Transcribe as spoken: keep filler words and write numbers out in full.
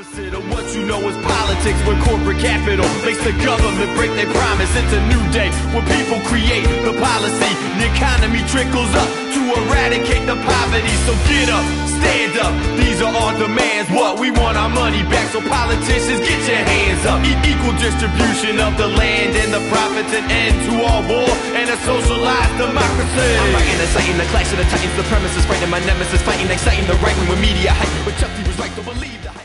Opposite of what you know is politics, when corporate capital makes the government break their promise. It's a new day where people create the policy, the economy trickles up to eradicate the poverty. So get up, stand up, these are our demands. What? We want our money back, so politicians get your hands up. E equal distribution of the land and the profits, an end to all war and a socialized democracy. I'm writing and citing the clash of the titans, the premises, fighting my nemesis, fighting, exciting the right wing with media hype. But Chuck D was right, don't believe that.